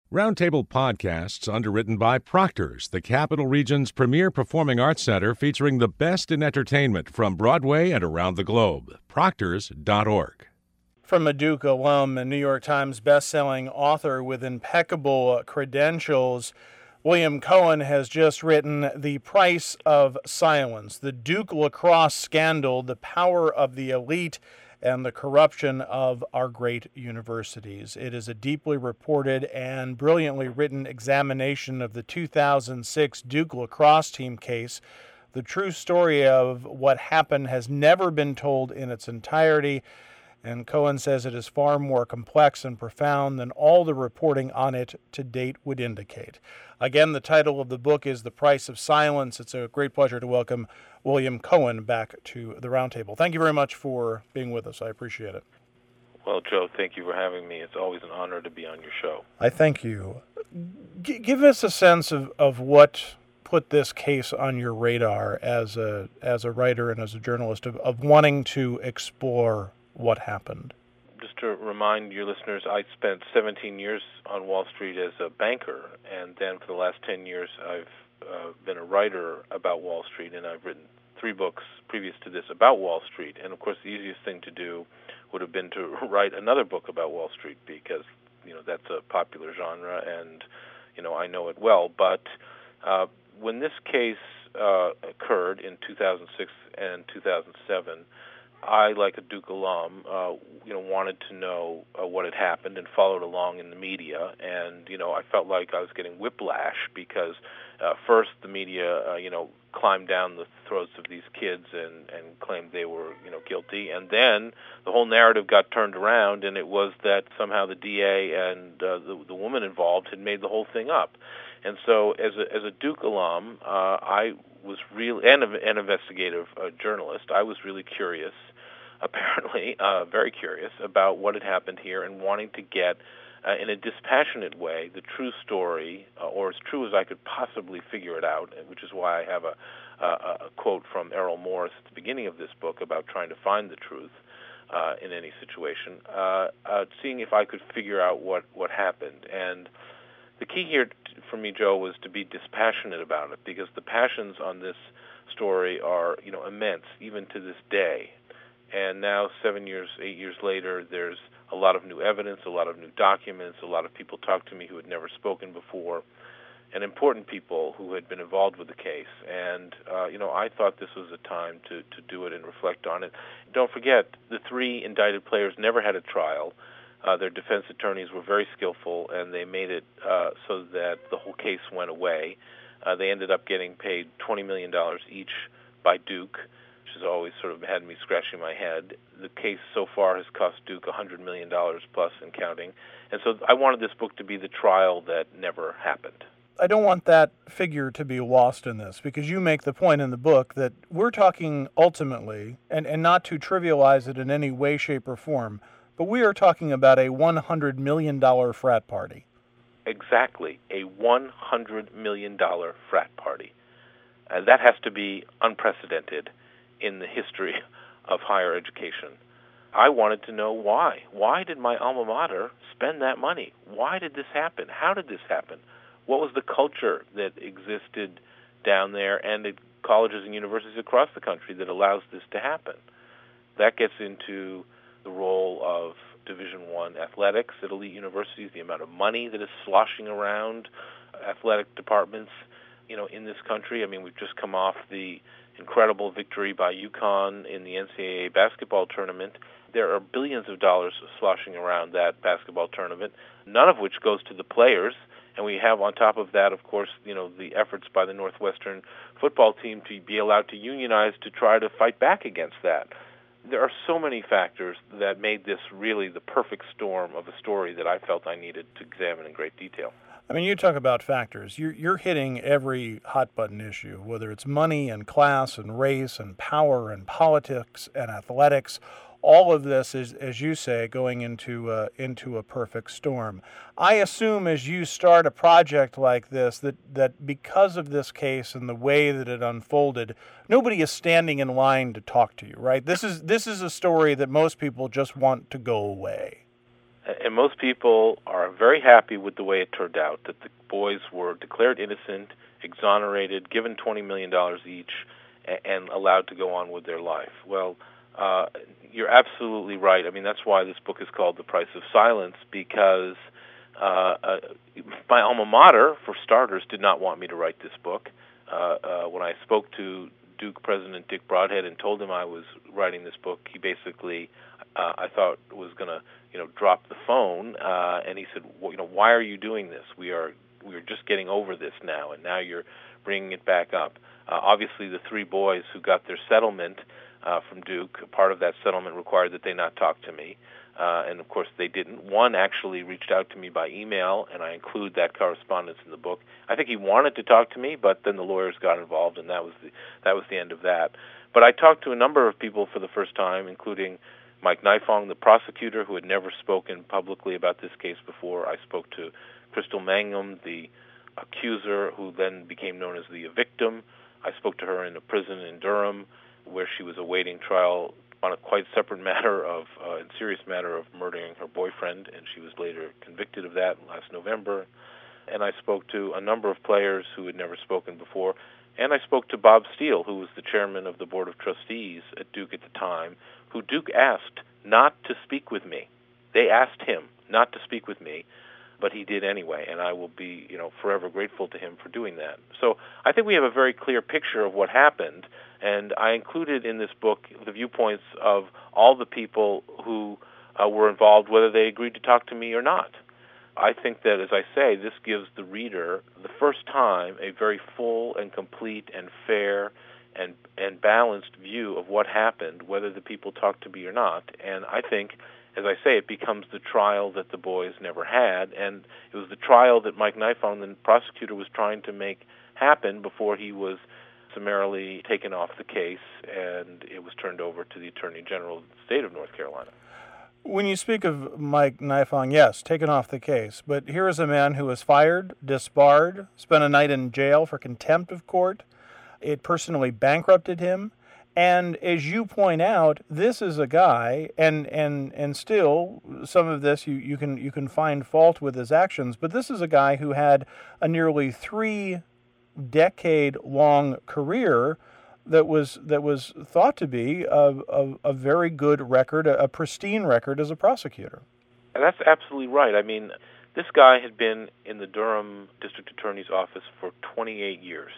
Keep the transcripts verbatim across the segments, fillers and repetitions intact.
Roundtable Podcasts, underwritten by Proctor's, the Capital Region's premier performing arts center featuring the best in entertainment from Broadway and around the globe. Proctors dot org. From a Duke alum and New York Times best-selling author with impeccable credentials, William Cohen has just written The Price of Silence, the Duke lacrosse scandal, the power of the elite, and the corruption of our great universities. It is a deeply reported and brilliantly written examination of the two thousand six Duke lacrosse team case. The true story of what happened has never been told in its entirety, and Cohen says it is far more complex and profound than all the reporting on it to date would indicate. Again, the title of the book is The Price of Silence. It's a great pleasure to welcome William Cohen back to the Roundtable. Thank you very much for being with us. I appreciate it. Well, Joe, thank you for having me. It's always an honor to be on your show. I thank you. G- give us a sense of, of what put this case on your radar as a as a writer and as a journalist of, of wanting to explore what happened. Just to remind your listeners, I spent seventeen years on Wall Street as a banker, and then for the last ten years I've uh, been a writer about Wall Street, and I've written three books previous to this about Wall Street. And of course the easiest thing to do would have been to write another book about Wall Street, because you know that's a popular genre, and you know I know it well. But uh, when this case uh, occurred in two thousand six and two thousand seven, I, like a Duke alum, uh, you know, wanted to know uh, what had happened and followed along in the media. And, you know, I felt like I was getting whiplash because uh, first the media, uh, you know, climbed down the throats of these kids and, and claimed they were, you know, guilty. And then the whole narrative got turned around, and it was that somehow the D A and uh, the, the woman involved had made the whole thing up. And so as a, as a Duke alum, uh, I was really, and an investigative uh, journalist, I was really curious, apparently uh, very curious about what had happened here, and wanting to get, uh, in a dispassionate way, the true story, uh, or as true as I could possibly figure it out, which is why I have a, a, a quote from Errol Morris at the beginning of this book about trying to find the truth uh, in any situation, uh, uh, seeing if I could figure out what, what happened. And the key here t- for me, Joe, was to be dispassionate about it, because the passions on this story are, you know, immense, even to this day. And now, seven years, eight years later, there's a lot of new evidence, a lot of new documents, a lot of people talk to me who had never spoken before, and important people who had been involved with the case. And, uh, you know, I thought this was a time to, to do it and reflect on it. Don't forget, the three indicted players never had a trial. Uh, their defense attorneys were very skillful, and they made it uh, so that the whole case went away. Uh, they ended up getting paid twenty million dollars each by Duke, which has always sort of had me scratching my head. The case so far has cost Duke one hundred million dollars plus and counting. And so I wanted this book to be the trial that never happened. I don't want that figure to be lost in this, because you make the point in the book that we're talking ultimately, and, and not to trivialize it in any way, shape, or form, but we are talking about a one hundred million dollars frat party. Exactly, a one hundred million dollars frat party. Uh, that has to be unprecedented in the history of higher education. I wanted to know why. Why did my alma mater spend that money? Why did this happen? How did this happen? What was the culture that existed down there and at colleges and universities across the country that allows this to happen? That gets into the role of Division One athletics at elite universities, the amount of money that is sloshing around athletic departments, you know, in this country. I mean, we've just come off the incredible victory by UConn in the N C double A basketball tournament. There are billions of dollars sloshing around that basketball tournament, none of which goes to the players. And we have on top of that, of course, you know, the efforts by the Northwestern football team to be allowed to unionize to try to fight back against that. There are so many factors that made this really the perfect storm of a story that I felt I needed to examine in great detail. I mean, you talk about factors. You're, you're hitting every hot-button issue, whether it's money and class and race and power and politics and athletics. All of this is, as you say, going into uh, into a perfect storm. I assume as you start a project like this that, that because of this case and the way that it unfolded, nobody is standing in line to talk to you, right? This is this is a story that most people just want to go away. And most people are very happy with the way it turned out, that the boys were declared innocent, exonerated, given twenty million dollars each, and allowed to go on with their life. Well, uh, you're absolutely right. I mean, that's why this book is called The Price of Silence, because uh, uh, my alma mater, for starters, did not want me to write this book. Uh, uh, when I spoke to Duke President Dick Broadhead and told him I was writing this book, he basically, uh, I thought, was going to, you know, drop the phone. Uh, and he said, well, you know, why are you doing this? We are, we are just getting over this now, and now you're bringing it back up. Uh, obviously, the three boys who got their settlement uh, from Duke, part of that settlement required that they not talk to me. Uh, and, of course, they didn't. One actually reached out to me by email, and I include that correspondence in the book. I think he wanted to talk to me, but then the lawyers got involved, and that was the, that was the end of that. But I talked to a number of people for the first time, including Mike Nifong, the prosecutor, who had never spoken publicly about this case before. I spoke to Crystal Mangum, the accuser, who then became known as the victim. I spoke to her in a prison in Durham, where she was awaiting trial on a quite separate matter of, uh, and serious matter of murdering her boyfriend, and she was later convicted of that last November. And I spoke to a number of players who had never spoken before, and I spoke to Bob Steele, who was the chairman of the Board of Trustees at Duke at the time, who Duke asked not to speak with me. They asked him not to speak with me, but he did anyway, and I will be, you know, forever grateful to him for doing that. So I think we have a very clear picture of what happened, and I included in this book the viewpoints of all the people who uh, were involved, whether they agreed to talk to me or not. I think that, as I say, this gives the reader, the first time, a very full and complete and fair and and balanced view of what happened, whether the people talked to me or not. And I think, as I say, it becomes the trial that the boys never had, and it was the trial that Mike Nifong, the prosecutor, was trying to make happen before he was summarily taken off the case, and it was turned over to the Attorney General of the state of North Carolina. When you speak of Mike Nifong, yes, taken off the case, but here is a man who was fired, disbarred, spent a night in jail for contempt of court. It personally bankrupted him. And as you point out, this is a guy, and and, and still, some of this you, you can you can find fault with his actions, but this is a guy who had a nearly three decade long career that was that was thought to be a, a, a very good record, a, a pristine record as a prosecutor. And that's absolutely right. I mean, this guy had been in the Durham District Attorney's office for twenty-eight years.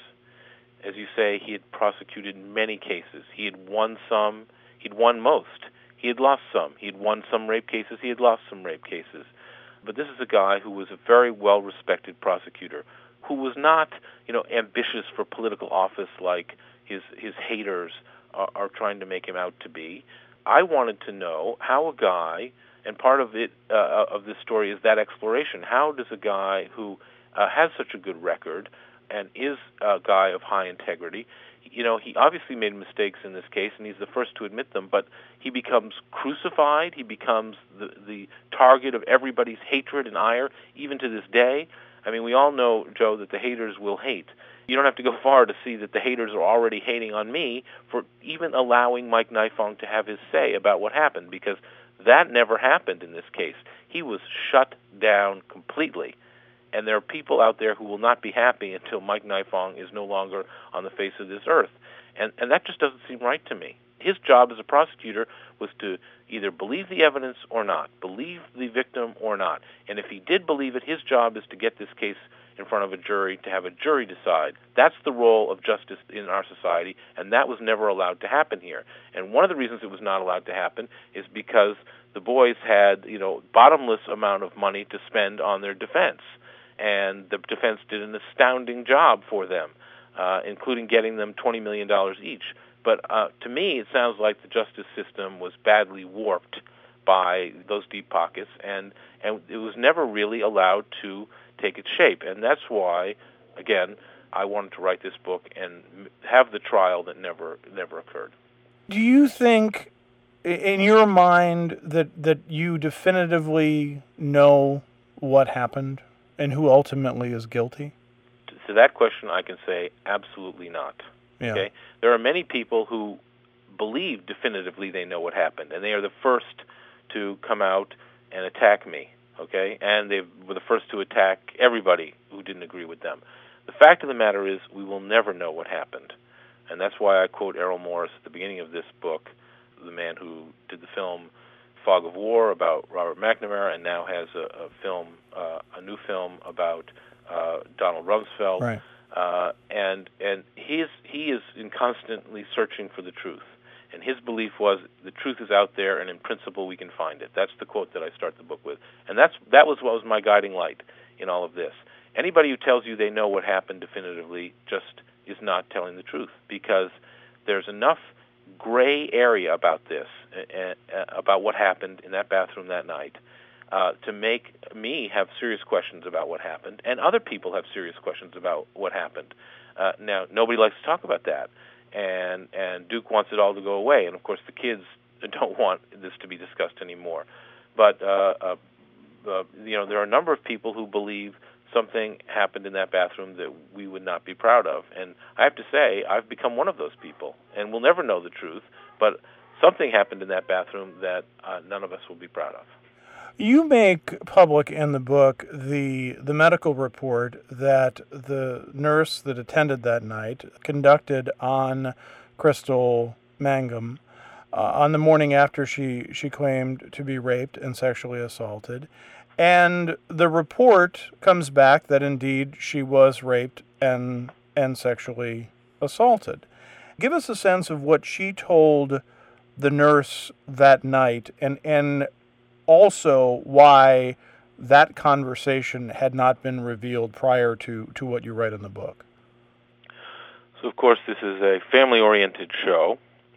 As you say, he had prosecuted many cases. He had won some. He'd won most. He had lost some. He had won some rape cases. He had lost some rape cases. But this is a guy who was a very well-respected prosecutor, who was not, you know, ambitious for political office like his his haters are, are trying to make him out to be. I wanted to know how a guy, and part of it uh, of this story is that exploration. How does a guy who uh, has such a good record and is a guy of high integrity, you know, he obviously made mistakes in this case, and he's the first to admit them, but he becomes crucified, he becomes the, the target of everybody's hatred and ire, even to this day. I mean, we all know, Joe, that the haters will hate. You don't have to go far to see that the haters are already hating on me for even allowing Mike Nifong to have his say about what happened, because that never happened in this case. He was shut down completely. And there are people out there who will not be happy until Mike Nifong is no longer on the face of this earth. And and that just doesn't seem right to me. His job as a prosecutor was to either believe the evidence or not, believe the victim or not. And if he did believe it, his job is to get this case in front of a jury, to have a jury decide. That's the role of justice in our society, and that was never allowed to happen here. And one of the reasons it was not allowed to happen is because the boys had, you know, bottomless amount of money to spend on their defense. And the defense did an astounding job for them, uh, including getting them twenty million dollars each. But uh, to me, it sounds like the justice system was badly warped by those deep pockets, and, and it was never really allowed to take its shape. And that's why, again, I wanted to write this book and have the trial that never never occurred. Do you think, in your mind, that, that you definitively know what happened and who ultimately is guilty? To that question, I can say absolutely not. Yeah. Okay? There are many people who believe definitively they know what happened, and they are the first to come out and attack me, okay? And they were the first to attack everybody who didn't agree with them. The fact of the matter is we will never know what happened. And that's why I quote Errol Morris at the beginning of this book, the man who did the film Fog of War about Robert McNamara and now has a, a film, uh, a new film about uh, Donald Rumsfeld. Right. Uh, and and he is, he is in constantly searching for the truth. And his belief was the truth is out there, and in principle we can find it. That's the quote that I start the book with. And that's that was what was my guiding light in all of this. Anybody who tells you they know what happened definitively just is not telling the truth, because there's enough gray area about this, uh, uh, about what happened in that bathroom that night, uh, to make me have serious questions about what happened, and other people have serious questions about what happened. Uh, now, nobody likes to talk about that. And and Duke wants it all to go away, and of course the kids don't want this to be discussed anymore. But uh, uh, uh, you know, there are a number of people who believe something happened in that bathroom that we would not be proud of, and I have to say I've become one of those people, and we'll never know the truth. But something happened in that bathroom that uh, none of us will be proud of. You make public in the book the the medical report that the nurse that attended that night conducted on Crystal Mangum uh, on the morning after she, she claimed to be raped and sexually assaulted. And the report comes back that indeed she was raped and and sexually assaulted. Give us a sense of what she told the nurse that night, and and also why that conversation had not been revealed prior to, to what you write in the book. So, of course, this is a family-oriented show,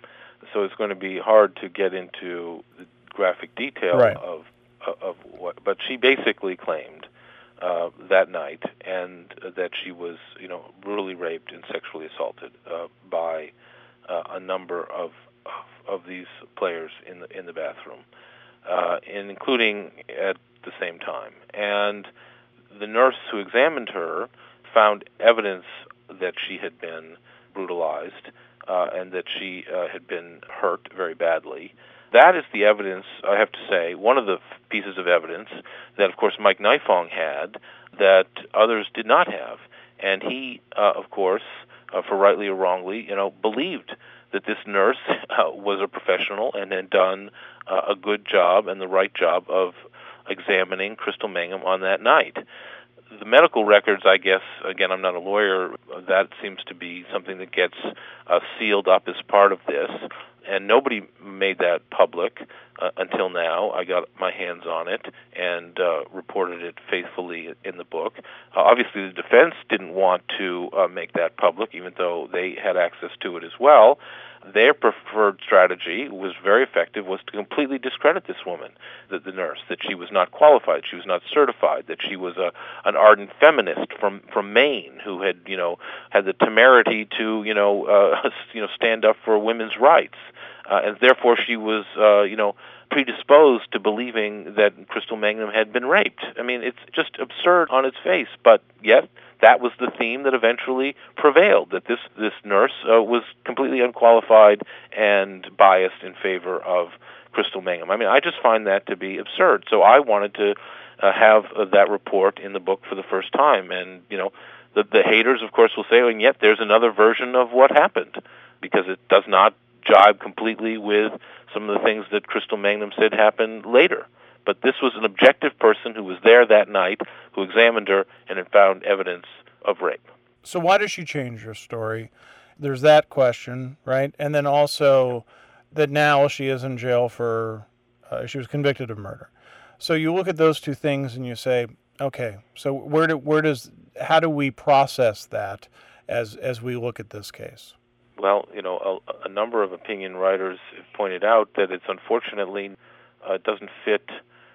so it's going to be hard to get into the graphic detail right. of of what. But she basically claimed uh, that night, and uh, that she was, you know, brutally raped and sexually assaulted uh, by uh, a number of, of of these players in the in the bathroom. Uh, and including at the same time. And the nurse who examined her found evidence that she had been brutalized uh, and that she uh, had been hurt very badly. That is the evidence, I have to say, one of the pieces of evidence that, of course, Mike Nifong had that others did not have. And he, uh, of course, uh, for rightly or wrongly, you know, believed that this nurse uh, was a professional and had done uh, a good job and the right job of examining Crystal Mangum on that night. The medical records, I guess, again, I'm not a lawyer, that seems to be something that gets uh, sealed up as part of this, and nobody made that public uh, until now. I got my hands on it and uh, reported it faithfully in the book. Uh, obviously, the defense didn't want to uh, make that public, even though they had access to it as well. Their preferred strategy was very effective, was to completely discredit this woman, the, the nurse, that she was not qualified, she was not certified, that she was a an ardent feminist from from Maine who had, you know, had the temerity to, you know, uh, you know, stand up for women's rights, uh, and therefore she was, uh, you know, predisposed to believing that Crystal Mangum had been raped. I mean, it's just absurd on its face, but yet that was the theme that eventually prevailed, that this, this nurse uh, was completely unqualified and biased in favor of Crystal Mangum. I mean, I just find that to be absurd. So I wanted to uh, have uh, that report in the book for the first time. And, you know, the, the haters, of course, will say, oh, and yet there's another version of what happened, because it does not jibe completely with some of the things that Crystal Mangum said happened later. But this was an objective person who was there that night, who examined her, and had found evidence of rape. So why does she change her story? There's that question, right? And then also that now she is in jail for, uh, she was convicted of murder. So you look at those two things and you say, okay, so where do, where does, how do we process that as as we look at this case? Well, you know, a, a number of opinion writers have pointed out that it's unfortunately uh, doesn't fit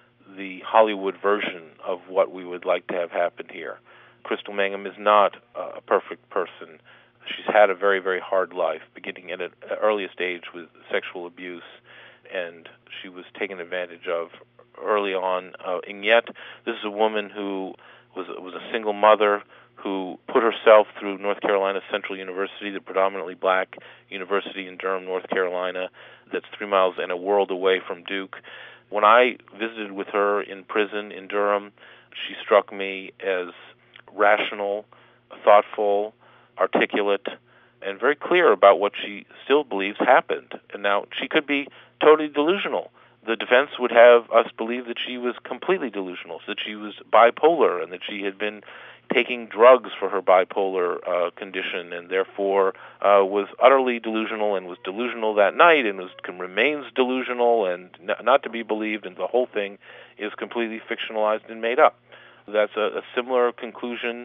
the Hollywood version of what we would like to have happen here. Crystal Mangum is not uh, a perfect person. She's had a very, very hard life, beginning at an earliest age with sexual abuse, and she was taken advantage of early on. Uh, and yet, this is a woman who was was a single mother who put herself through North Carolina Central University, the predominantly black university in Durham, North Carolina, that's three miles and a world away from Duke. When I visited with her in prison in Durham, she struck me as rational, thoughtful, articulate, and very clear about what she still believes happened. And now, she could be totally delusional. The defense would have us believe that she was completely delusional, that she was bipolar, and that she had been taking drugs for her bipolar uh, condition, and therefore uh, was utterly delusional, and was delusional that night, and was remains delusional and n- not to be believed, and the whole thing is completely fictionalized and made up. That's a, a similar conclusion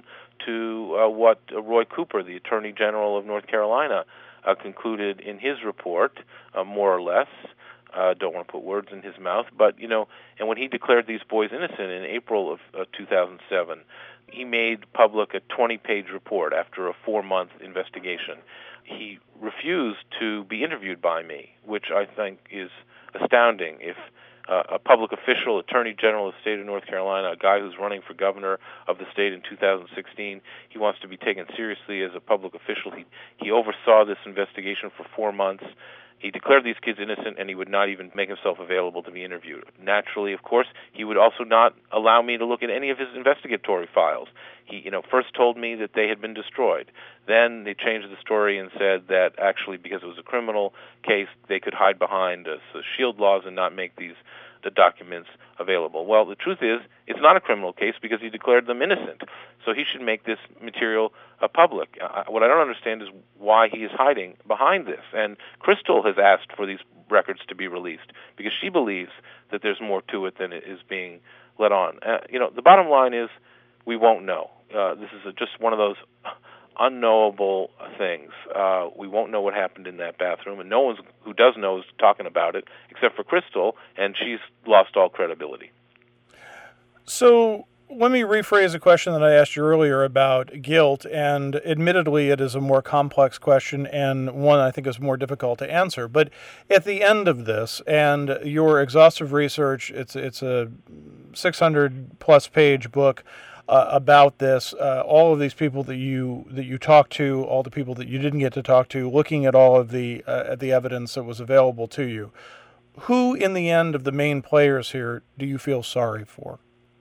to uh, what uh, Roy Cooper, the Attorney General of North Carolina, uh, concluded in his report, uh, more or less. Uh, don't want to put words in his mouth, but, you know, and when he declared these boys innocent in April of uh, two thousand seven, he made public a twenty-page report after a four-month investigation. He refused to be interviewed by me, which I think is astounding. If uh, a public official, Attorney General of the state of North Carolina, a guy who's running for governor of the state in two thousand sixteen, he wants to be taken seriously as a public official. He, he oversaw this investigation for four months. He declared these kids innocent, and he would not even make himself available to be interviewed. Naturally, of course, he would also not allow me to look at any of his investigatory files. He, you know, first told me that they had been destroyed. Then they changed the story and said that actually, because it was a criminal case, they could hide behind uh, so shield laws and not make these the documents available. Well, the truth is, it's not a criminal case because he declared them innocent. So he should make this material uh, public. Uh, what I don't understand is why he is hiding behind this. And Crystal has asked for these records to be released because she believes that there's more to it than it is being let on. Uh, you know, the bottom line is we won't know. Uh, this is a, just one of those unknowable things. Uh, we won't know what happened in that bathroom, and no one who does know is talking about it except for Crystal, and she's lost all credibility. So let me rephrase a question that I asked you earlier about guilt, and admittedly it is a more complex question and one I think is more difficult to answer. But at the end of this, and your exhaustive research, it's it's a six hundred plus page book Uh, about this, uh, all of these people that you that you talked to, all the people that you didn't get to talk to, looking at all of the uh, at the evidence that was available to you, who in the end of the main players here do you feel sorry for?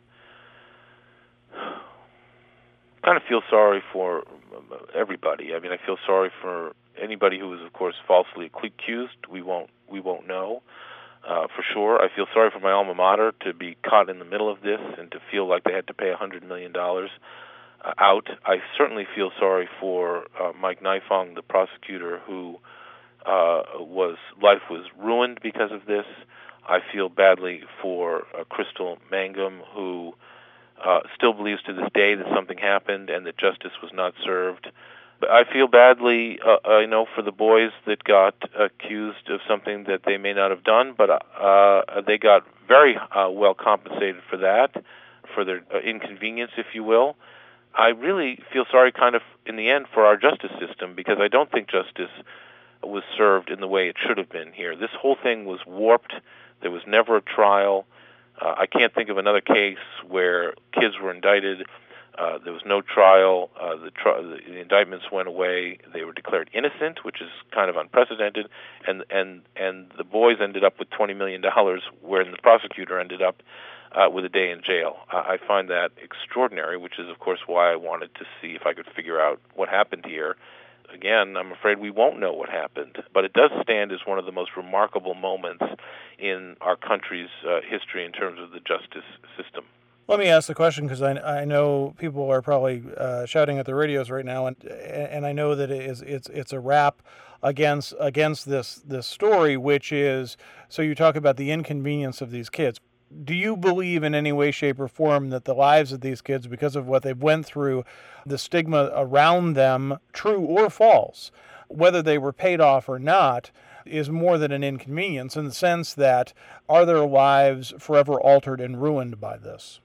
I kind of feel sorry for everybody. I mean, I feel sorry for anybody who was, of course, falsely accused. We won't we won't know. Uh, for sure. I feel sorry for my alma mater to be caught in the middle of this and to feel like they had to pay one hundred million dollars uh, out. I certainly feel sorry for uh, Mike Nifong, the prosecutor, who uh, was life was ruined because of this. I feel badly for uh, Crystal Mangum, who uh, still believes to this day that something happened and that justice was not served. I feel badly, uh, uh, you know, for the boys that got accused of something that they may not have done, but uh, they got very uh, well compensated for that, for their uh, inconvenience, if you will. I really feel sorry kind of in the end for our justice system because I don't think justice was served in the way it should have been here. This whole thing was warped. There was never a trial. Uh, I can't think of another case where kids were indicted. Uh, there was no trial. Uh, the, tri- the, the indictments went away. They were declared innocent, which is kind of unprecedented, and and and the boys ended up with twenty million dollars, wherein the prosecutor ended up uh, with a day in jail. Uh, I find that extraordinary, which is, of course, why I wanted to see if I could figure out what happened here. Again, I'm afraid we won't know what happened, but it does stand as one of the most remarkable moments in our country's uh, history in terms of the justice system. Let me ask the question because I, I know people are probably uh, shouting at the radios right now, and and I know that it is it's it's a rap against against this this story, which is so you talk about the inconvenience of these kids. Do you believe in any way, shape, or form that the lives of these kids, because of what they've went through, the stigma around them, true or false, whether they were paid off or not, is more than an inconvenience in the sense that are their lives forever altered and ruined by this?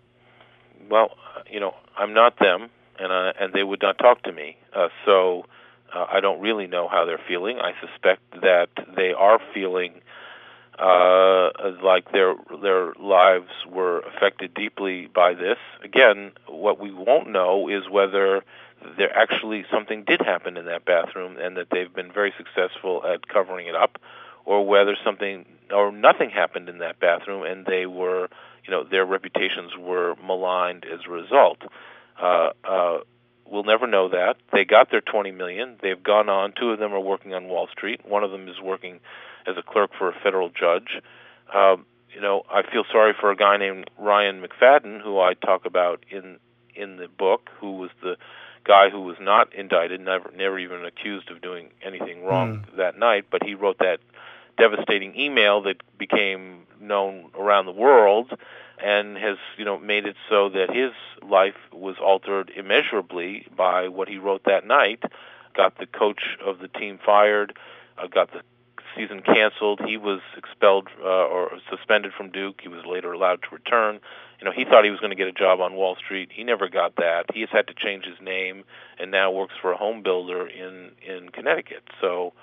Well, you know, I'm not them, and uh, and they would not talk to me. Uh, so uh, I don't really know how they're feeling. I suspect that they are feeling uh, like their their lives were affected deeply by this. Again, what we won't know is whether there actually something did happen in that bathroom and that they've been very successful at covering it up, or whether something or nothing happened in that bathroom and they were, you know, their reputations were maligned as a result. Uh, uh, we'll never know that. They got their twenty million dollars. They've gone on. Two of them are working on Wall Street. One of them is working as a clerk for a federal judge. Um, you know, I feel sorry for a guy named Ryan McFadden, who I talk about in in the book, who was the guy who was not indicted, never never even accused of doing anything wrong mm. that night, but he wrote that devastating email that became known around the world and has, you know, made it so that his life was altered immeasurably by what he wrote that night. Got the coach of the team fired, uh, got the season canceled. He was expelled uh, or suspended from Duke. He was later allowed to return. You know, he thought he was going to get a job on Wall Street. He never got that. He has had to change his name and now works for a home builder in, in Connecticut. So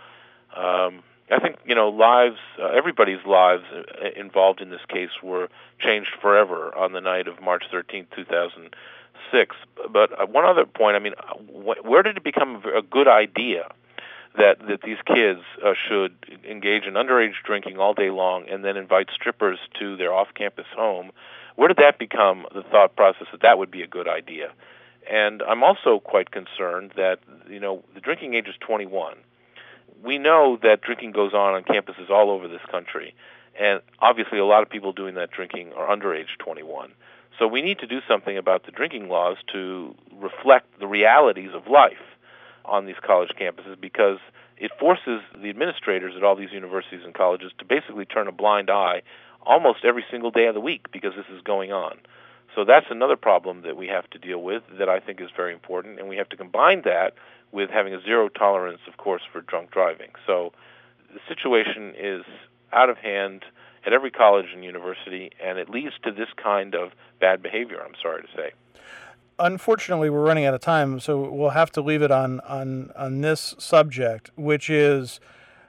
um, I think, you know, lives, uh, everybody's lives involved in this case were changed forever on the night of March thirteenth, two thousand six. But uh, one other point, I mean, wh- where did it become a good idea that, that these kids uh, should engage in underage drinking all day long and then invite strippers to their off-campus home? Where did that become the thought process that that would be a good idea? And I'm also quite concerned that, you know, the drinking age is twenty-one. We know that drinking goes on on campuses all over this country, and obviously a lot of people doing that drinking are under age twenty-one. So we need to do something about the drinking laws to reflect the realities of life on these college campuses, because it forces the administrators at all these universities and colleges to basically turn a blind eye almost every single day of the week because this is going on. So that's another problem that we have to deal with that I think is very important, and we have to combine that with having a zero tolerance, of course, for drunk driving. So the situation is out of hand at every college and university, and it leads to this kind of bad behavior, I'm sorry to say. Unfortunately, we're running out of time, so we'll have to leave it on, on, on this subject, which is,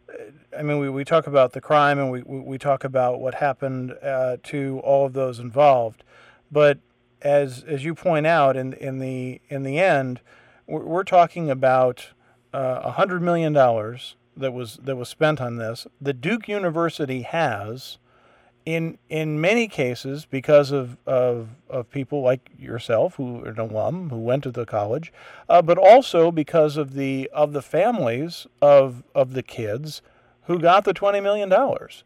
I mean, we, we talk about the crime and we, we talk about what happened uh, to all of those involved. But as as you point out, in in the in the end, we're, we're talking about uh, a hundred million dollars that was that was spent on this. The Duke University has, in in many cases, because of of, of people like yourself who are an alum who went to the college, uh, but also because of the of the families of of the kids who got the twenty million dollars.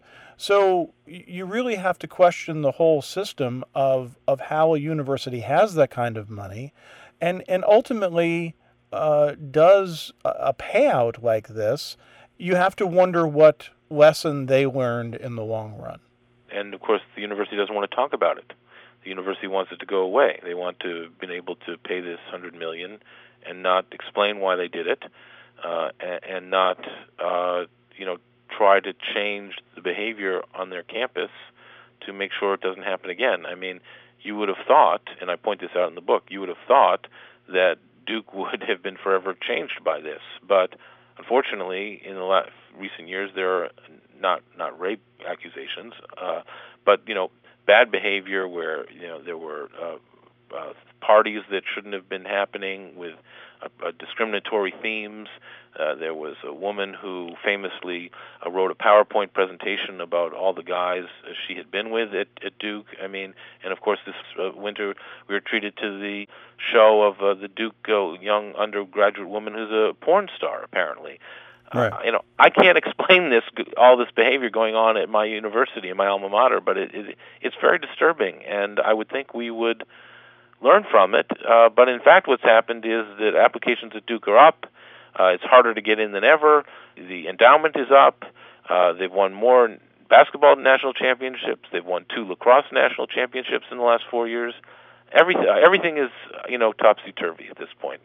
So you really have to question the whole system of, of how a university has that kind of money, and and ultimately uh, does a payout like this. You have to wonder what lesson they learned in the long run. And of course, the university doesn't want to talk about it. The university wants it to go away. They want to have been able to pay this hundred million dollars and not explain why they did it, uh, and, and not uh, you know. try to change the behavior on their campus to make sure it doesn't happen again. I mean, you would have thought, and I point this out in the book, you would have thought that Duke would have been forever changed by this. But unfortunately, in the last recent years, there are not not rape accusations, uh, but you know, bad behavior where you know there were uh, uh, parties that shouldn't have been happening with uh, uh, discriminatory themes. Uh, there was a woman who famously uh, wrote a PowerPoint presentation about all the guys uh, she had been with at, at Duke. I mean, and of course this uh, winter we were treated to the show of uh, the Duke uh, young undergraduate woman who's a porn star, apparently. Right. Uh, you know, I can't explain this, all this behavior going on at my university, in my alma mater, but it, it, it's very disturbing, and I would think we would learn from it. Uh, but in fact, what's happened is that applications at Duke are up. Uh, it's harder to get in than ever. The endowment is up. Uh, they've won more basketball national championships. They've won two lacrosse national championships in the last four years. Everything, everything is, you know, topsy-turvy at this point.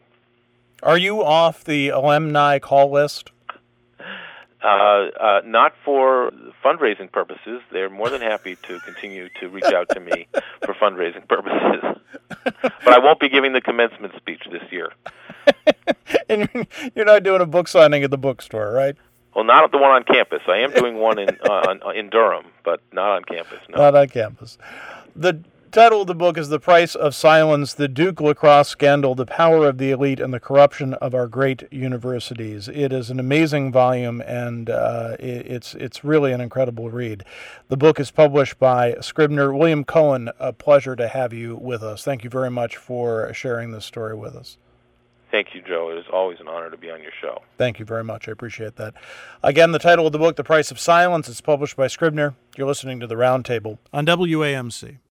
Are you off the alumni call list? Uh, uh, not for fundraising purposes. They're more than happy to continue to reach out to me for fundraising purposes. But I won't be giving the commencement speech this year. And you're not doing a book signing at the bookstore, right? Well, not the one on campus. I am doing one in uh, in Durham, but not on campus. No. Not on campus. The title of the book is The Price of Silence, The Duke Lacrosse Scandal, The Power of the Elite, and the Corruption of Our Great Universities. It is an amazing volume, and uh, it, it's it's really an incredible read. The book is published by Scribner. William Cohen, a pleasure to have you with us. Thank you very much for sharing this story with us. Thank you, Joe. It is always an honor to be on your show. Thank you very much. I appreciate that. Again, the title of the book, The Price of Silence, is published by Scribner. You're listening to The Roundtable on W A M C.